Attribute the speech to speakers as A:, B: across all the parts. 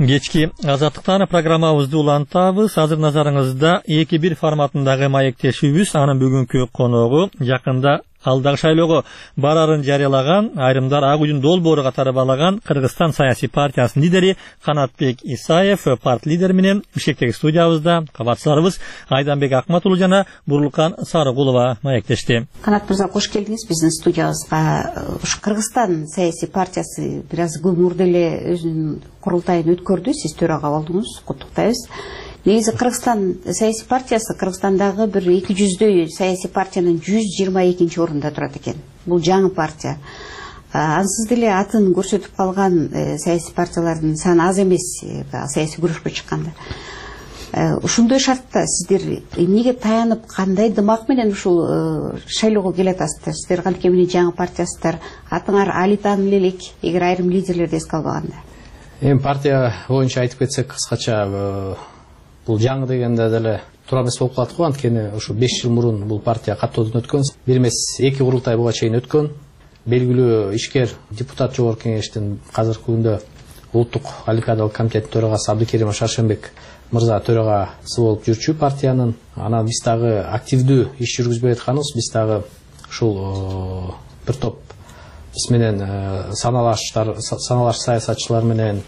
A: Кечки Азаттыктан программабызды улантабыз. Азыр назарыңызда 2-1 форматындагы маектешүүбүз. Анын бүгүнкү коногу жакында алдагы шайлоого барарын жарыялаган, айрымдар ак үйдүн долбоору катары баалаган Кыргызстан саясий партиясынын лидери Канатбек Исаев парт лидер менен Бишкектеги студиябызда кабарчыларыбыз Айданбек Акматулу жана Бурлукан Сарыгулова маектешти.
B: Канат мырза, кош келдиңиз биздин студиябызга. Кыргызстан саясий партиясы бир аз көп мурда эле өзүнүн курултайын өткөрдү. Сиз төрага болдуңуз. Куттуктайбыз. Негизи Кыргызстан саясий партиясы Кыргызстандагы бир 200дөй саясий партиянын 122 орунда турат экен. Бул жаңы партия. Ансыз деле атын көрсөтүп калган саясий партиялардын саны аз эмес, саясий күрөшкө чыкканда. Ушундай шартта сиздер эмнеге таянып, кандай дымак менен ушул шайлоого келатасыздар? Сиздер кантип эмне жаңы партиясыздар? Атыңар али таанылуу элек, эгер айрым лидерлерди эске албаганда.
C: Эми партия боюнча айтып кетсек, кыскача бул жаңы дегенде деле туура эмес болуп калат го. Анткени ушу 5 жыл мурун бул партия каттоодон өткөн. Бир эмес 2 курултай буга чейин өткөн. Белгилүү ишкер депутат жогорку кеңештин азыркы күндө улуттук олимпиадалык комитеттин төрагасы Абдыкерим Шаршенбек мырза төрагасы болуп жүрчү партиянын. Анан биз дагы активдүү иш жүргүзбөй атканбыз. Биз дагы ушул бир топ биз менен саналаш саясатчылар менен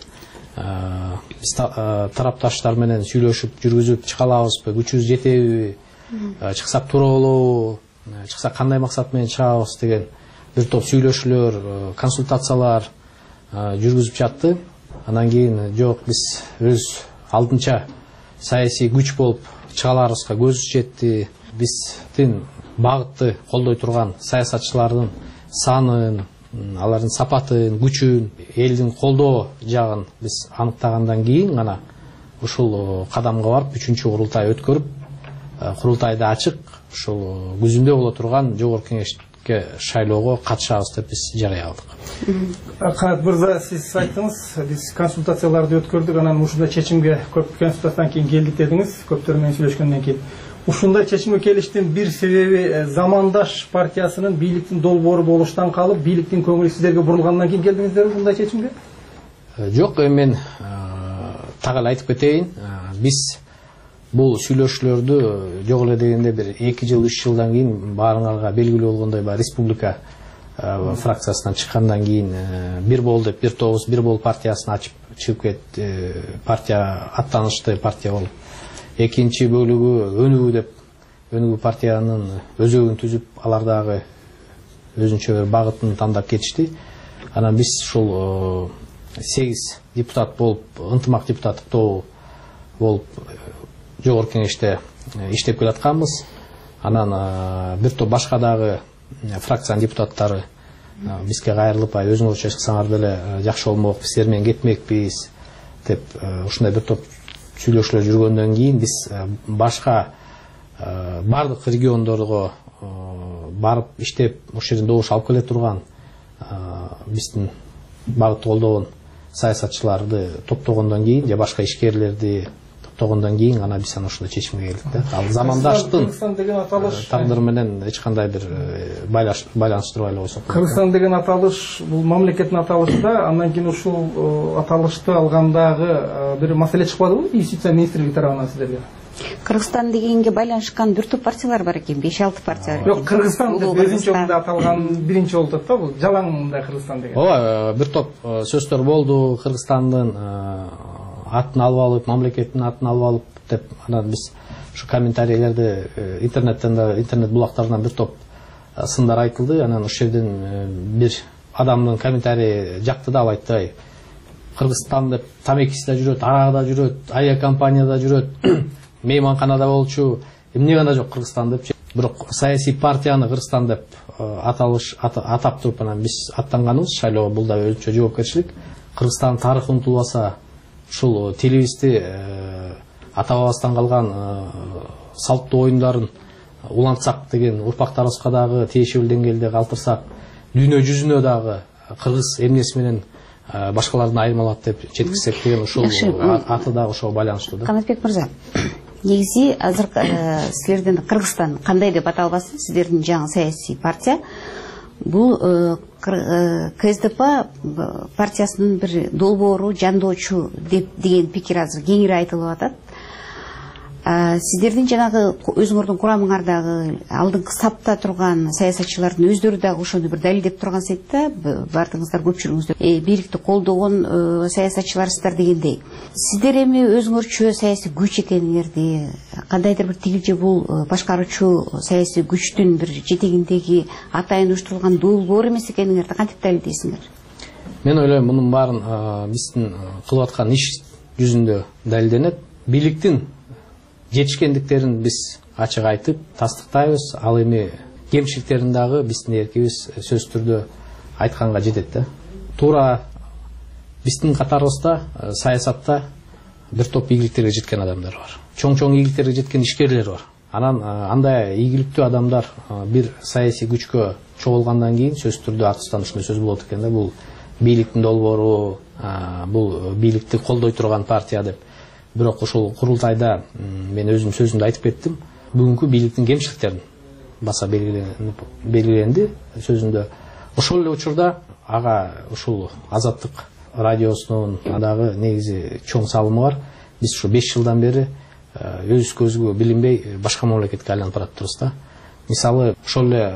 C: тарапташтар менен сүйлөшүп жүргүзүп чыга алабызбы, күчүбүз жетеби, чыксак туура болобу, чыксак кандай максат менен чыгабыз деген бир топ сүйлөшүүлөр, консультациялар жүргүзүп жатты. Анан кийин жок, биз өз алдынча саясий күч болуп чыга аларыбызга көзүбүз жетти. Биздин багытты колдой турган саясатчылардын санын, алардын сапатын, күчүн, элдин колдоо жагын биз аныктагандан кийин гана ушул кадамга барып 3-чү курултай өткөрүп, курултайда ачык ушул күзүндө боло турган жогорку кеңешке шайлоого катышабыз деп биз жарыяладык.
D: Канат мырза, сиз айттыңыз, биз консультацияларды өткөрдүк, анан ушундай чечимге көп консультациядан кийин келдик дедиңиз, көптөр менен сүйлөшкөндөн кийин. Ушундай чечимге келиштин бир себеби замандаш партиясынын бийликтин долбоору болуштан калып, бийликтин көңүлү сиздерге бурулгандан кийин келдиңиздерби ушундай чечимге?
C: Жок, мен так эле айтып кетейин. Биз бул сүйлөшүүлөрдү жок эле дегенде бир 2 жыл, 3 жылдан кийин баарыңарга белгилүү болгондой республика фракциясынан чыккандан кийин бир бол деп бир тобуз бир бол партиясын ачып чыгып кетти. Партия аттанышты партия болуп. Экинчи бөлүгү өнүгүү деп өнүгүү партиянын өзөгүн түзүп, алар дагы өзүнчө бир багытын тандап кетишти. Анан биз ушул 8 депутат болуп, ынтымак депутаттык тобу болуп жогорку кеңеште иштеп келатканбыз. Анан бир топ башка дагы фракциянын депутаттары бизге кайрылып, өзүңөрчө чыксаңар деле жакшы болмок, биз силер менен кетмекпиз деп ушундай бир топ сүйлөшүүлөр жүргөндөн кийин биз башка бардык региондорго барып иштеп, ошол жерден добуш алып келе турган биздин багытты колдогон саясатчыларды топтогондон кийин же башка ишкерлерди топтогондон кийин ана биз ушундай чечимге келдик да. Ал замандаштын
D: Кыргызстан деген аталыш
C: тагдыры менен эч кандай бир байланыштырбай эле койсок.
D: Кыргызстан деген аталыш бул мамлекеттин аталышы да, андан кийин ушул аталышты алгандагы бир маселе чыкпадыбы юстиция министрлиги тарабынан сиздерге?
B: Кыргызстан дегенге байланышкан бир топ партиялар бар экен, 5-6 партия бар экен.
D: Жок, Кыргызстан деп өзүнчө орунда аталган биринчи болуп атат да, бул жалаң мындай Кыргызстан деген.
C: Ооба, бир топ сөздөр болду, Кыргызстандын атын алып алып, мамлекеттин атын алып алып деп, анан биз ушу комментарийлерди интернеттен да, интернет булактарынан бир топ сындар айтылды. Анан ошол жерден бир адамдын комментарии жакты да, айтты: Кыргызстан деп тамекиси да жүрөт, арагы да жүрөт, авиакомпанияда жүрөт, мейманканада болчу, эмне гана жок Кыргызстан деп. Бирок саясий партияны Кыргызстан деп атап туруп анан биз аттанганыбыз шайлоого, бул да өзүнчө жоопкерчилик. Кыргызстан тарыхы унутулбаса, ушул телевизди ата бабасынан калган салттуу оюндарын улантсак деген, урпактарыбызга дагы тиешелүү деңгээлде калтырсак, дүйнө жүзүнө дагы кыргыз эмнеси менен башкалардан айырмалат деп жеткизсек деген ушул аты да ошого байланыштуу да.
B: Канатбек мырза, негизи азыр силердин Кыргызстан кандай деп аталбасын, сиздердин жаңы саясий партия Бул КСДП партиясынын бир долбоору, жандоочу деген пикир азыр кеңири айтылып атат. Сиздердин жанагы өзүңөрдүн курамыңардагы алдыңкы сапта турган саясатчылардын өздөрү дагы ошону бир далилдеп турган сетте, бардыңыздар көпчүлүгүңүздөр бийликти колдогон саясатчыларсыздар дегендей. Сиздер эми өзүңөрчө саясий күч экениңерди, кандайдыр бир тигилже бул башкаруучу саясий күчтүн бир жетегиндеги атайын уюштурулган долбоор эмес экениңерди кантип далилдейсиңер?
C: Мен ойлойм, мунун баарын биздин кылып аткан иш жүзүндө далилденет. Бийликтин жетишкендиктерин биз ачык айтып тастыктайбыз, ал эми кемчиликтерин дагы биздин эркибиз сөзсүз түрдө айтканга жетет да. Туура биздин катарыбызда саясатта бир топ ийгиликтерге жеткен адамдар бар. Чоң ийгиликтерге жеткен ишкерлер бар. Анан андай ийгиликтүү адамдар бир саясий күчкө чогулгандан кийин сөзсүз түрдө артынан ушундай сөз болот экен да, бул бийликтин долбоору, бул бийликти колдой турган партия деп. Бирок ошол курултайда мен өзүм сөзүмдө айтып кеттим. Бүгүнкү бийликтин кемчиликтерин баса белгиленди сөзүндө. Ошол эле учурда ага ушул Азаттык радиосунун дагы негизи чоң салымы бар. Биз ушу 5 жылдан бери өз көзгө билинбей башка мамлекетке айланып баратырбыз да. Мисалы, ошол эле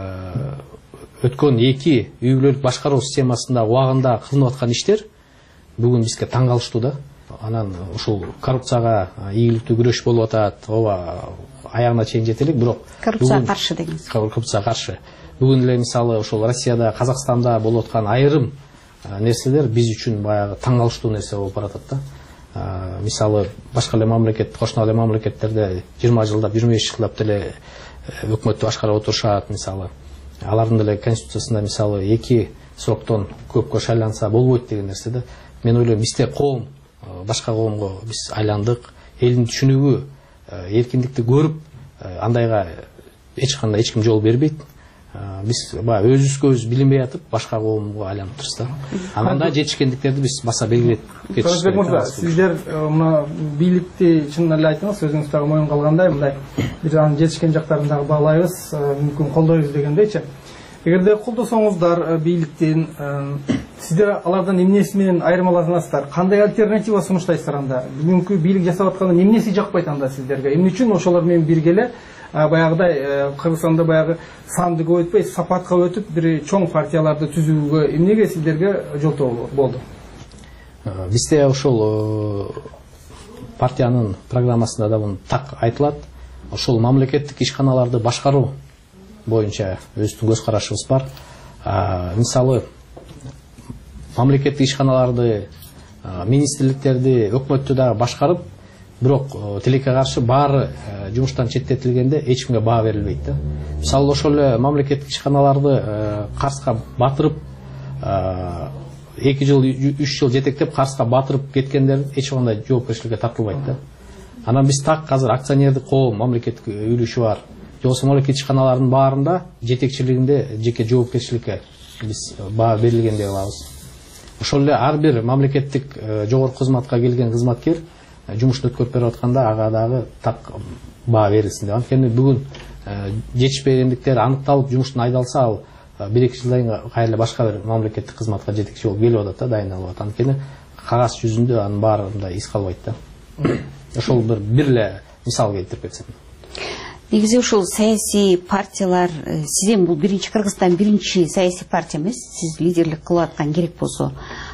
C: өткөн 2 үй бүлөлүк башкаруу системасында убагында кылынып аткан иштер бүгүн бизге таң калыштуу да. Анан ушул коррупцияга ийгиликтүү күрөш болуп атат, ооба аягына чейин жете элек, бирок
B: коррупцияга каршы дегенсиз.
C: Коррупцияга каршы. Бүгүн эле мисалы ушул Россияда, Казакстанда болуп аткан айрым нерселер биз үчүн баягы таң калыштуу нерсе болуп баратат да. Мисалы, башка эле мамлекет, кошуна эле мамлекеттерде 20 жылдап, 25 жылдап деле өкмөттү башкарып отурушат, мисалы. Алардын деле конституциясында мисалы 2 сроктон көпкө шайланса болбойт деген нерсе да. Мен ойлойм, бизде коом башка коомго биз айландык, элдин түшүнүгү, эркиндикти көрүп, андайга эч ким жол бербейт. Биз өзүбүзгө өзү билинбей атып, башка коомго айланып турабыз да. Анда жетишкендиктерди биз баса белгилеп кетишибиз керек.
D: Сиздер мына бийликти чынын эле айттыңыз, өзүңүз дагы моюн калгандай, мындай бир анын жетишкен жактарын дагы баалайбыз, мүмкүн колдойбуз дегендейчи. Эгерде колдосоңуздар бийликтин, сиздер алардан эмнеси менен айырмаланасыздар? Кандай альтернатива сунуштайсыздар анда? Бүгүнкү бийлик жасап атканда эмнеси жакпайт анда сиздерге? Эмне үчүн ошолор менен бирге эле баягыдай Кыргызстанда баягы санды көбөйтпөй, сапатка өтүп бир чоң партияларды түзүүгө эмнеге сиздерге жолтоо болду?
C: Бизде ошол партиянын программасында да бул так айтылат. Ошол мамлекеттик ишканаларды башкаруу боюнча өзүбүздүн көз карашыбыз бар. Мисалы, мамлекеттик ишканаларды, министрликтерди, өкмөттү дагы башкарып, бирок тилекке каршы баары жумуштан четтетилгенде эч кимге баа берилбейт да. Мисалы, ошол эле мамлекеттик ишканаларды Карска батырып, 2 жыл, 3 жыл жетектеп Карска батырып кеткендер эч кандай жоопкерчиликке тартылбайт да. Анан биз так азыр акционердик коом, мамлекеттик үлүшү бар. Жолсу мамлекеттик ишканалардын баарында жетекчилигинде жеке жоопкерчиликке биз баа берилген деп алабыз. Ошол эле ар бир мамлекеттик жогорку кызматка келген кызматкер жумушун өткөрүп берип атканда ага дагы так баа берилсин деп. Анткени бүгүн жетишпегендиктер аныкталып жумуштан айдалса, ал 1-2 жылдан кийин кайра башка бир мамлекеттик кызматка жетекчи болуп келип атат да, дайындалып атат. Анткени кагаз жүзүндө анын баарында из калбайт да. Ошол бир эле мисал келтирип кетсем.
B: Негизи ушул саясий партиялар, сизден бул Кыргызстан биринчи саясий партия эмес, сиз лидерлик кылып аткан керек болсо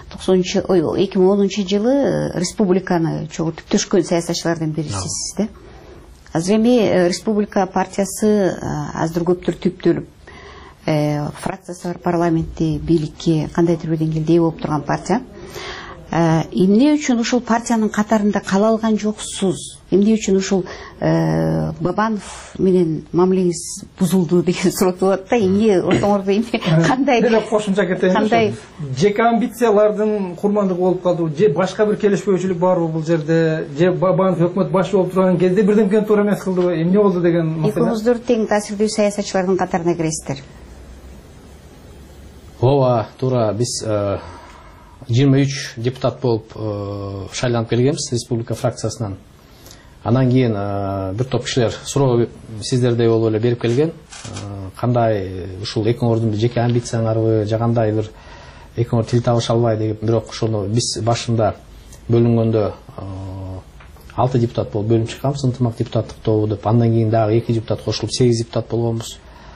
B: 2010 жылы республиканы чогултуп төшкөн саясатчылардан бирисиз да. Азыр эми республика партиясы аздыр көптүр түптөлүп, фракциясы бар парламентти бийликке кандайдыр бир деңгээлде ээ болуп турган партия. Эмне үчүн ушул партиянын катарында кала алган жоксуз? Эмне үчүн ушул Бабанов менен мамилеңиз бузулду деген суроо болот да. Эмне ортоңордо эмне кандай
D: кошумча кетейин? Жеке амбициялардын курмандыгы болуп калдыбы? Же башка бир келишпөөчүлүк барбы бул жерде? Же Бабанов өкмөт башы болуп турган кезде бирдемкени туура эмес кылдыбы? Эмне болду деген маселе?
B: Экөөңүздөр тең таасирдүү саясатчылардын катарына киресиздер.
C: Ооба, туура. Биз 23 депутат болуп шайланып келгенбиз республика фракциясынан. Анан кийин бир топ кишилер суроо сиздердей болуп эле берип келген. кандай ушул экиң ордунду жеке амбицияңарбы же кандай бир экиң ордун тил табыша албай деп, бирок ошону биз башында бөлүнгөндө 6 депутат болуп бөлүнүп чыкканбыз, ынтымак депутаттык тобу деп, андан кийин дагы 2 депутат кошулуп 8 депутат болгонбуз.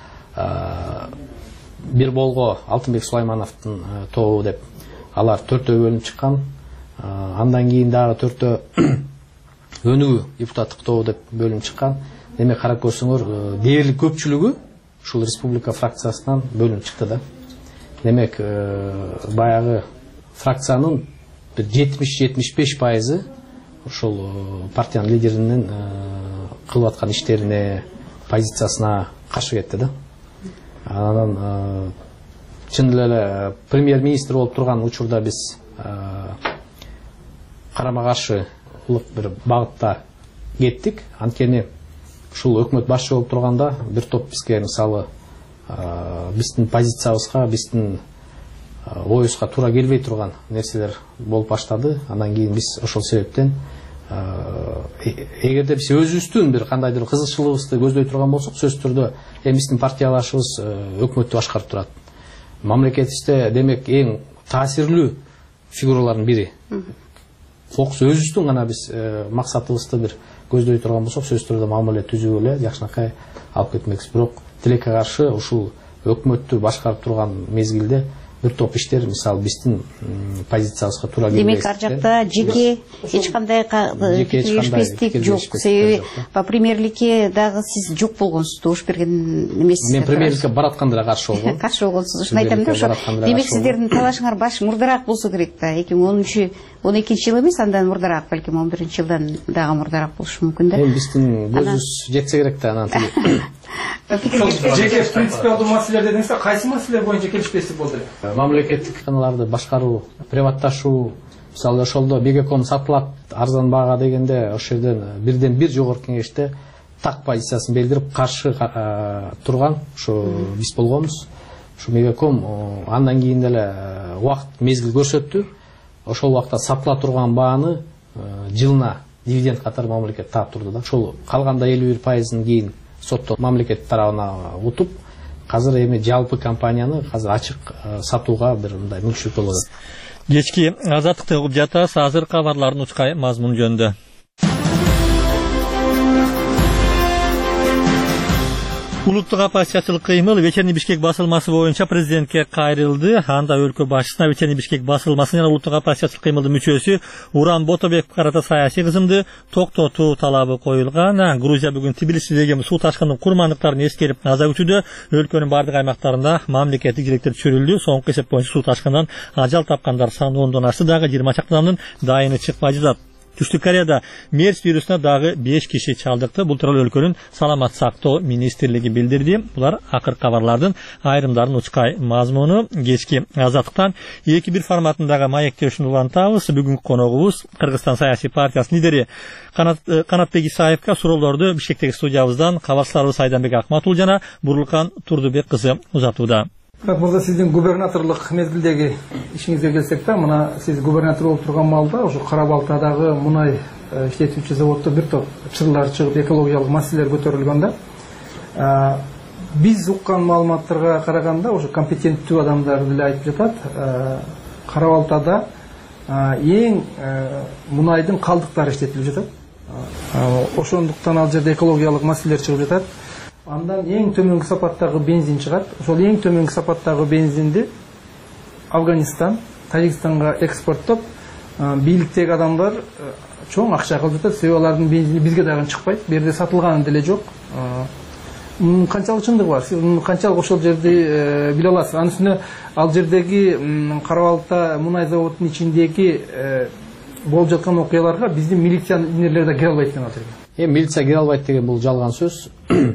C: Бир болго Алтынбек Сулаймановдун тобу деп, алар 4-тө бөлүнүп чыккан. Андан кийин дагы 4-тө өнүгүү депутаттык тобу деп бөлүнүп чыккан. Демек карап көрсөңөр, дээрлик көпчүлүгү ушул республика фракциясынан бөлүнүп чыкты да. Демек баягы фракциянын бир 70-75% ушул партиянын лидеринин кылып аткан иштерине, позициясына каршы кетти да. Анан чын эле премьер-министр болуп турган учурда биз карама каршылык бир багытта кеттик. Анткени ушул өкмөт башчы болуп турганда бир топ бизге мисалы биздин позициябызга, биздин оюбузга туура келбей турган нерселер болуп баштады. Андан кийин биз ошол себептен эгерде биз өзүбүздүн бир кандайдыр кызыкчылыгыбызды көздөй турган болсок, сөзсүз түрдө биздин партиялашыбыз өкмөттү башкарып турат. Мамлекетибизде демек эң таасирлүү фигуралардын бири. Фокус өзүбүздүн гана биз максатыбызды бир көздөй турган болсок, сөзсүз түрдө мамиле түзүү эле жакшынакай алып кетмекчиз. Бирок тилекке каршы ушул өкмөттү башкарып турган мезгилде бир топ иштер, мисалы биздин позициябызга туура келбей.
B: Демек ар жакта жеке эч кандай кийлешпестик жок. Себеби по премьерликке дагы сиз жок болгонсуз, добуш берген эмессиз.
C: Мен премьерликке баратканда каршы болгом.
B: Каршы болгонсуз. Ушуну айтам да, ошо. Демек сиздердин талашыңар баш мурдараак болсо керек да. 2012 жыл эмес, андан мурдараак, балким 11-жылдан дагы мурдараак болушу мүмкүн да.
C: Биздин көзүбүз жетсе керек да, анан
D: жеке принципиалдуу маселелер дедиңиз, кайсы маселелер боюнча келишпестик болду?
C: Мамлекеттик каналарды башкаруу, приватташуу, мисалы ошолдо Бегеком сатылат арзан баага дегенде, ошол жерден бирден бир жогорку кеңеште так позициясын белгирип каршы турган ошо биз болгонбуз. Ошо Бегеком андан кийин деле убакыт мезгил көрсөттү. Ошол убакта сатыла турган бааны жылына дивиденд катары мамлекет таап турду да. Ошол калганда 51%-ын кийин сотто мамлекет тарабына утуп, азыр эми жалпы компанияны азыр ачык сатууга бир мындай мүмкүнчүлүк болот.
A: Кечки азаттыкты угуп жатабыз, азыр кабарлардын учкай мазмуну жөнүндө. Улуттук оппозициячылык кыймыл Вечерний Бишкек басылмасы боюнча президентке кайрылды. Анда өлкө башчысына Вечерний Бишкек басылмасы жана улуттук оппозициячылык кыймылдын мүчөсү Уран Ботобековго карата саясий кызымды токтотуу талабы коюлган. Грузия бүгүн Тбилисидеги суу ташкынынын курмандыктарын эскерип аза күтүүдө. Өлкөнүн бардык аймактарында мамлекеттик желектер чүрүлдү. Соңку эсеп боюнча суу ташкынынан ажал тапкандар саны 10дон ашты, дагы 20 чакты адамдын дайыны чыкпай жатат. Түштүк Кореяда мерс вирусуна дагы 5 киши чалдыкты. Бул тууралуу өлкөнүн саламат сактоо министрлиги билдирди. Булар акыркы кабарлардын айрымдарын учкай мазмуну. Кечки азаттыктан 2-1 форматындагы маектешүүнү улантабыз. Бүгүнкү коногубуз Кыргызстан саясий партиясынын лидери Канатбек Исаевка суроолорду Бишкектеги студиябыздан кабарчыларыбыз Айданбек Акматул жана Бурлукан Турдубек кызы узатууда.
D: Мурда сиздин губернаторлук мезгилдеги ишиңизге келсек да, мына сиз губернатор болуп турган маалда ошо Кара Балтадагы мунай иштетүүчү заводдо бир топ чырлар чыгып, экологиялык маселелер көтөрүлгөн да. Биз уккан маалыматтарга караганда ошо компетенттүү адамдар деле айтып жатат, Кара Балтада эң мунайдын калдыктары иштетилип жатат. Ошондуктан ал жерде экологиялык маселелер чыгып жатат. Андан эң төмөнкү сапаттагы бензин чыгат. Ошол эң төмөнкү сапаттагы бензинди Афганистан, Тажикстанга экспорттоп, бийликтеги адамдар чоң акча кылып жатат. Себеби алардын бензини бизге дагы чыкпайт. Бу жерде сатылганы деле жок. Канчалык чындыгы бар? Сиз канчалык ошол жерди биле аласыз? Анын үстүнө ал жердеги Кара Балта мунай заводунун ичиндеги болуп жаткан окуяларга биздин милиционерлер да кире албайт экен ал жерге.
C: Милиция кире албайт деген бул жалган сөз.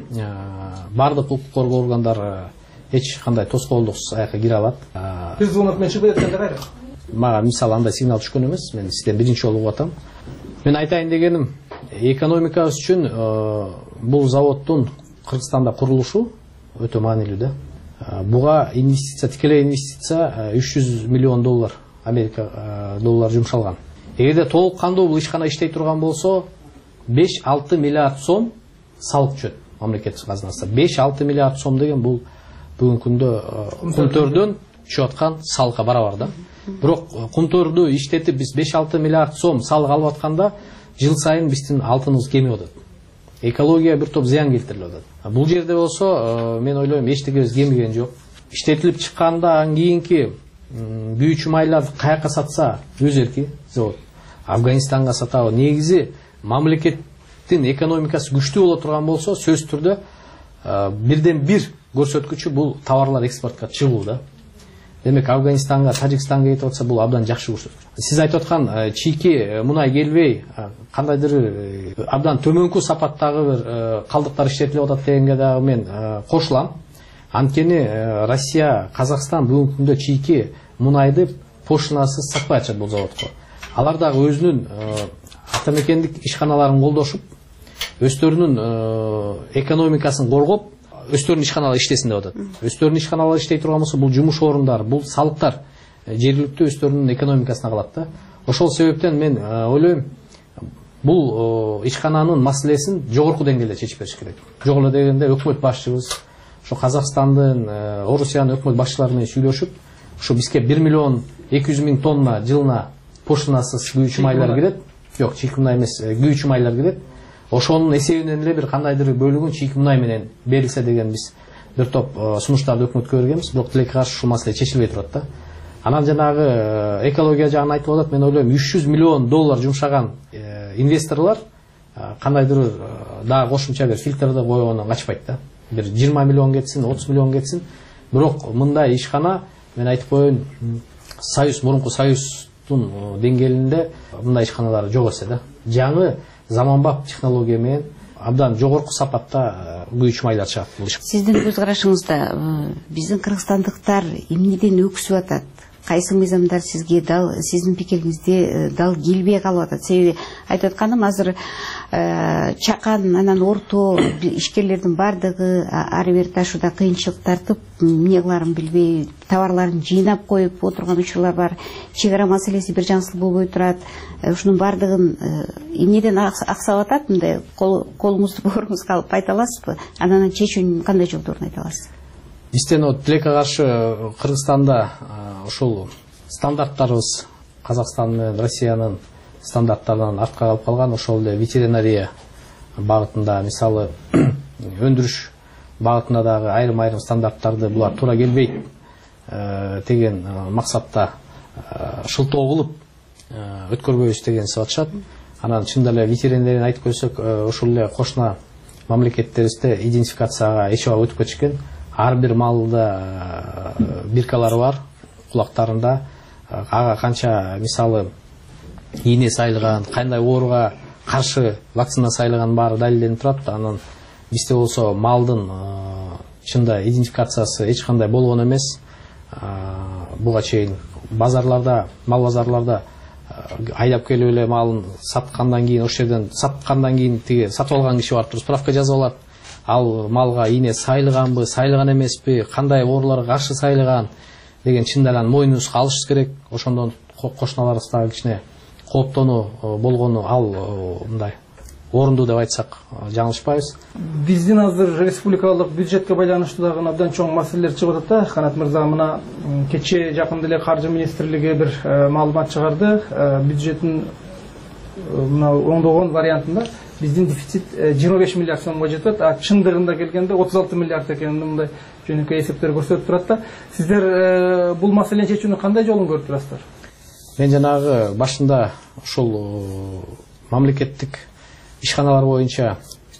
C: Бардык укук коргоо органдары эч кандай тоскоолдуксуз аяка кире алат.
D: Бир звонок менен чыгып жатканда кайра?
C: Мага мисалы андай сигнал түшкөн эмес. Мен сизден биринчи жолу угуп атам. Мен айтайын дегеним, экономикабыз үчүн бул заводдун Кыргызстанда курулушу өтө маанилүү да. Буга инвестиция, тикелей инвестиция $300 миллион Америка доллары жумшалган. Эгерде толук кандуу бул ишкана иштей турган болсо, 5-6 миллиард сом салык түшөт. мамлекеттик казынасына. 5-6 миллиард сом деген бул бүгүнкү күндө кумтөрдөн түшүп аткан салыкка барабар да. Бирок кумтөрдү иштетип биз 5-6 миллиард сом салык алып атканда жыл сайын биздин алтыныбыз кемип атат. Экология бир топ зыян келтирилип атат. Бул жерде болсо мен ойлойм эчтекебиз кемиген жок. Иштетилип чыккандан кийинки күйүүчү майларды каяка сатса өз эрки завод. Афганистанга сатабы. Негизи мамлекеттин экономикасы күчтүү боло турган болсо сөзсүз түрдө бирден бир көрсөткүчү бул товарлар экспортко чыгуу да. Демек Афганистанга, Тажикстанга кетип атса бул абдан жакшы көрсөткүч. Сиз айтып аткан чийки мунай келбей кандайдыр абдан төмөнкү сапаттагы бир калдыктар иштетилип атат дегенге дагы мен кошулам. Анткени Россия, Казакстан бүгүнкү күндө чийки мунайды пошлинасыз сатпай атышат бул заводко. Алар дагы өзүнүн атамекендик ишканаларын колдошуп, өздөрүнүн экономикасын коргоп, өздөрүнүн ишканалары иштесин деп атат. Өздөрүнүн ишканалары иштей турган болсо, бул жумуш орундар, бул салыктар жергиликтүү өздөрүнүн экономикасына калат да. Ошол себептен мен ойлойм, бул ишкананын маселесин жогорку деңгээлде чечип бериш керек. Жок эле дегенде өкмөт башчыбыз ошо Казакстандын, Орусиянын өкмөт башчылары менен сүйлөшүп, ошо бизге 1 миллион 200 миң тонна жылына пошлинасыз күйүүчү майлар келет. Жок, чийки мунай эмес, күйүүчү майлар келет. Ошонун эсебинен эле бир кандайдыр бөлүгүн чийки мунай менен берилсе деген биз бир топ сунуштарды өкмөткө бергенбиз, бирок тилекке каршы ушул маселе чечилбей турат да. Анан жанагы экология жагын айтып атат, мен ойлойм 300 миллион доллар жумшаган инвесторлор кандайдыр дагы кошумча бир фильтрди койгондон качпайт да. Бир 20 миллион кетсин, 30 миллион кетсин, бирок мындай ишкана мен айтып коеюн, Союз, мурунку Союздун деңгээлинде мындай ишканалар жок эсе да. Жаңы заманбап технология менен абдан жогорку сапатта күйүүчү майлар чыгат.
B: Сиздин көз карашыңызда биздин кыргызстандыктар эмнеден өксүп атат? Кайсы мыйзамдар сизге дал, сиздин пикириңизде дал келбей калып атат? Себеби айтып атканым азыр чакан, анан орто ишкерлердин бардыгы ары бери ташууда кыйынчылык тартып, эмне кыларын билбей, товарларын жыйнап коюп отурган учурлар бар. Чек ара маселеси бир жаңсыз болбой турат. Ушунун бардыгын эмнеден аксап атат? Мындай колуңузду бооруңузга алып айта аласызбы? Анан чечүүнүн кандай жолдорун айта аласыз?
C: Бизден тилекке каршы Кыргызстанда ошол стандарттарыбыз Казакстан менен Россиянын стандарттарынан артка калып калган. Ошол эле ветеринария багытында, мисалы өндүрүш багытында дагы айрым стандарттарды булар туура келбейт деген максатта шылтоо кылып өткөрбөйбүз дегенди атышат. Анан чындап эле ветеринарияны айтып койсок, ошол эле кошуна мамлекеттерибизде идентификацияга эч убак өтүп кетишкен. Ар бир малда биркалары бар, кулактарында. Ага канча мисалы ийне сайылган, кандай ооруга каршы вакцина сайылган баары далилденип турат. Анан бизде болсо малдын чында идентификациясы эч кандай болгон эмес. Буга чейин базарларда, мал базарларда айдап келип эле малын саткандан кийин, ошол жерден саткандан кийин тиги сатып алган киши барып туруп справка жазып алат. Ал малга ийне сайылганбы, сайылган эмеспи, кандай ооруларга каршы сайылган деген чындалан мойнубузга алышыбыз керек. Ошондон кошуналарыбызда кичине кооптонуу болгону ал мындай орунду деп айтсак жаңылышпайбыз.
D: Биздин азыр республикалык бюджетке байланыштуу дагы абдан чоң маселелер чыгып атат да. Канат мырза мына кечээ жакында эле Каржы министрлиги бир маалымат чыгарды. Бюджеттин мына оңдогон вариантында биздин дефицит 25 миллиард сомго жетет, а чындыгында келгенде 36 миллиард экенин мындай жөнөкөй эсептер көрсөтүп турат да. Сиздер бул маселени чечүүнүн кандай жолун көрүп турасыздар?
C: Мен жанагы башында ошол мамлекеттик ишканалар боюнча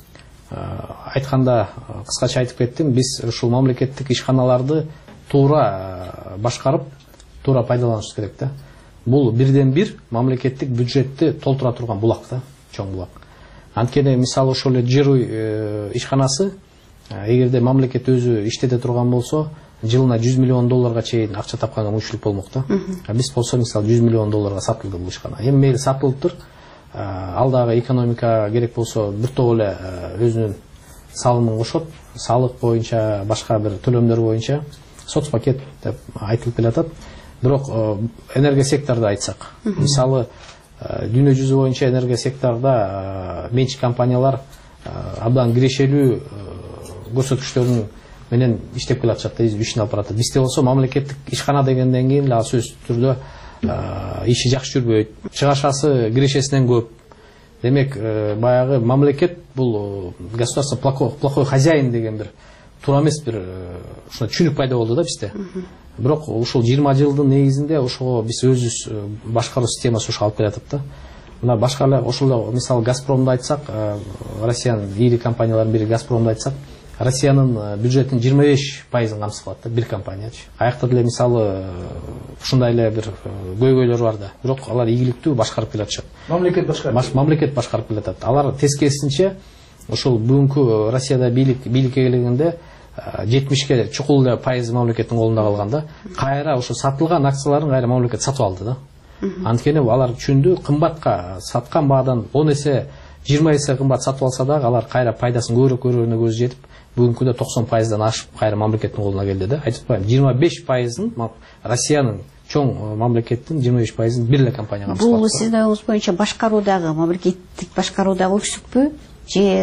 C: айтканда кыскача айтып кеттим. Биз ушул мамлекеттик ишканаларды туура башкарып, туура пайдаланышыбыз керек да. Бул бирден бир мамлекеттик бюджетти толтура турган булак да, чоң булак. Анткени мисалы ошол эле Жируй ишканасы эгерде мамлекет өзү иштете турган болсо, жылына 100 миллион долларга чейин акча тапканга мүмкүнчүлүк болмок да. Биз болсо мисалы 100 миллион долларга сатылды бул ишкана. Эми мейли сатылыптыр. Ал дагы экономикага керек болсо бир топ эле өзүнүн салымын кошот. Салык боюнча, башка бир төлөмдөр боюнча соцпакет деп айтылып келатат. Бирок энергия секторунда айтсак, мисалы дүйнө жүзү боюнча энергия секторунда менчик компаниялар абдан кирешелүү көрсөткүчтөрүн менен иштеп келатышат да, ишин алып баратат. Бизде болсо мамлекеттик ишкана дегенден кийин эле сөзсүз түрдө иши жакшы жүрбөйт, чыгашасы кирешесинен көп. Демек, баягы мамлекет бул государство плохой хозяин деген бир туура эмес бир ушундай түшүнүк пайда болду да бизде. Бирок ушул 20 жылдын негизинде ошого биз өзүбүз башкаруу системасы ошо алып келатат да. Мына башка эле ошол мисалы Газпромду айтсак, Россиянын ири компанияларынын бири Газпромду айтсак, Россиянын бюджетинин 25%-ын камсыз кылат да бир компаниячы. Аякта деле мисалы ушундай эле бир көйгөйлөр бар да. Бирок алар ийгиликтүү башкарып келатышат. Мамлекет башкарып келатат. Алар тескерисинче ошол бүгүнкү Россияда бийликке келгенде 70-ке чукул эле пайыз мамлекеттин колунда калган да. Кайра ошо сатылган акцияларын кайра мамлекет сатып алды да. Анткени алар түшүндү, кымбатка саткан баадан 10 эсе 20 эсе кымбат сатып алса дагы алар кайра пайдасын көбүрөөк көрөрүнө көзү жетип, бүгүнкүдө 90%-дан ашып кайра мамлекеттин колуна келди да. Айтып коеюн, 25%-ын Россиянын чоң мамлекеттин 25%-ын бир эле компания камсыз кылат.
B: Бул сиздин оюңуз боюнча башкаруудагы, мамлекеттик башкаруудагы өксүкпү? Же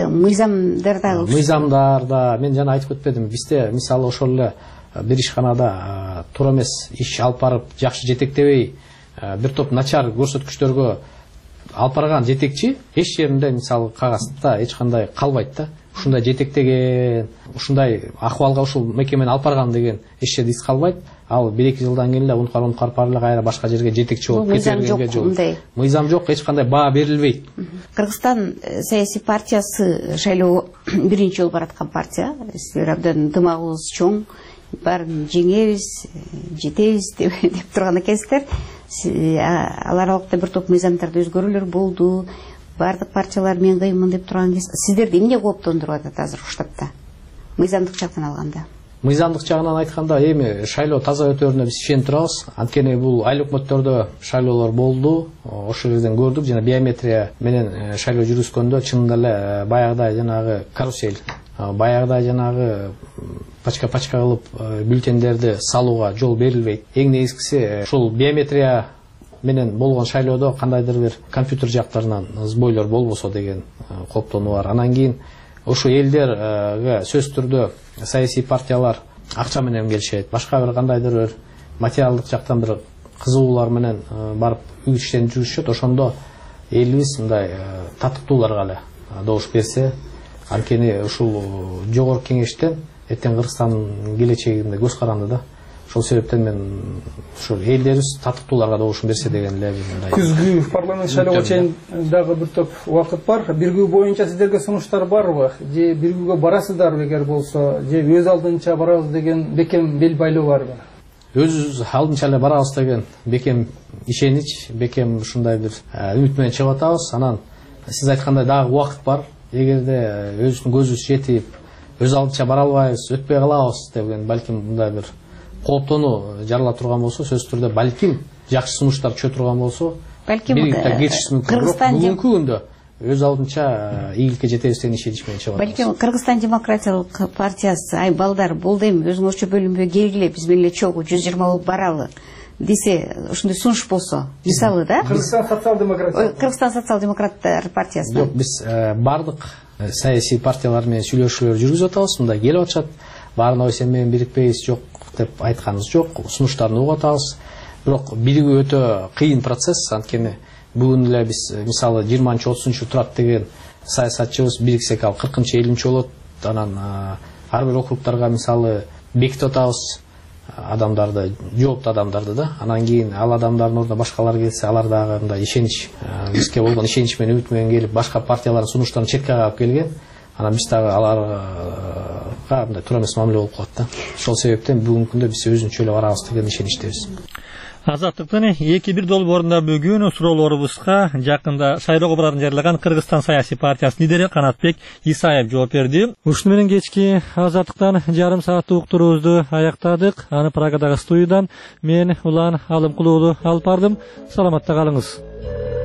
C: мыйзамдарда мен жана айтып кетпедим. Бизде мисалы ошол эле бир ишканада туура эмес иш алып барып, жакшы жетектебей, бир топ начар көрсөткүчтөргө алып барган жетекчи эч жеринде мисалы кагазда эч кандай калбайт да. Ушундай жетектеген, ушундай акыбалга ушул мекемени алып барган деген эч жерде из калбайт. Ал 1-2 жылдан кийин эле ункар бар эле кайра башка жерге жетекчи болуп кетергенге жол. Мыйзам жок, эч кандай баа берилбейт.
B: Кыргызстан саясий партиясы шайлоо биринчи жолу бараткан партия. Силер абдан дымагыбыз чоң, баарын жеңебиз, жетебиз деп турган экенсиздер. Алар аралыкта бир топ мыйзамдарды өзгөрүүлөр болду. Бардык партиялар мен кыймын деп турган кез. Сиздерди эмне кооптондуруп атат азыр штабта? Мыйзамдык жактан алганда.
C: Мыйзамдык жагынан айтканда, эми шайлоо таза өтөрүнө биз ишенип турабыз. Анткени бул айыл өкмөттөрдө шайлоолор болду. Ошол жерден көрдүк, жана биометрия менен шайлоо жүргүзгөндө чынында эле баягыдай жанагы карусель, баягыдай жанагы пачка кылып бюллетендерди салууга жол берилбейт. Эң негизгиси ушул биометрия менен болгон шайлоодо кандайдыр бир компьютер жактарынан сбойлор болбосо деген кооптонуу бар. Анан кийин ошо элдерге сөзсүз түрдө саясий партиялар акча менен келишет, башка бир кандайдыр бир материалдык жактан бир кызыгуулар менен барып иштен жүрүшөт. Ошондо элибиз мындай татыктууларга эле добуш берсе, анткени ушул жогорку кеңештен эртең Кыргызстандын келечегине көз каранды да. Ошол себептен мен ушул элдерибиз татыктууларга добушун берсе деген эле мындай.
D: Күзгү парламент шайлоого чейин дагы бир топ убакыт бар. Биргүү боюнча сиздерге сунуштар барбы? Же биргүүгө барасыздарбы эгер болсо, же өз алдынча барабыз деген бекем бел байлоо барбы?
C: Өз алдынча эле барабыз деген бекем ишенич, бекем ушундай бир үмүт менен чыгып атабыз. Анан сиз айткандай дагы убакыт бар. Эгерде өзүбүздүн көзүбүз жетип, өз алдынча бара албайбыз, өтпөй калабыз деген балким мындай бир кооптонуу жарала турган болсо, сөзсүз түрдө балким жакшы сунуштар түшө турган болсо,
B: балким
C: Кыргызстан бүгүнкү күндө өз алдынча ийгиликке жетебиз деген ишенич менен чыгып атабыз.
B: Балким Кыргызстан демократиялык партиясы, ай балдар, болду эми өзүңөрчө бөлүнбөй келгиле, биз менен эле чогуу 120 болуп баралы десе, ушундай сунуш болсо, мисалы да?
D: Кыргызстан
B: социал-демократтар партиясы.
C: Жок, биз бардык саясий партиялар менен сүйлөшүүлөр жүргүзүп атабыз, мындай келип атышат. Баарына ой сен менен бирикпейбиз, жок деп айтканыбыз жок, сунуштарын угуп атабыз. Бирок биригүү өтө кыйын процесс, анткени бүгүн эле биз мисалы 20-30 турат деген саясатчыбыз бириксек ал 40-50 болот. Анан ар бир округдарга мисалы бекитип атабыз адамдарды, жооптуу адамдарды да. Анан кийин ал адамдардын ордуна башкалар келсе, алар дагы мындай ишенич, бизге болгон ишенич менен үмүт менен келип, башка партиялардын сунуштарын четке кагып келген. Анан биз дагы аларга мындай туура эмес мамиле болуп калат да. Ошол себептен бүгүнкү күндө биз өзүнчө эле барабыз деген ишеничтебиз.
A: Азаттыктын 2-1 долбоорунда бүгүн суроолорубузга жакында шайлоого барарын жарыялаган Кыргызстан саясий партиясынын лидери Канатбек Исаев жооп берди. Ушуну менен кечки Азаттыктан жарым сааттык уктуруубузду аяктадык. Аны Праgadагы студиядан мен Улан Алымкулуулу алып бардым. Саламатта калыңыз.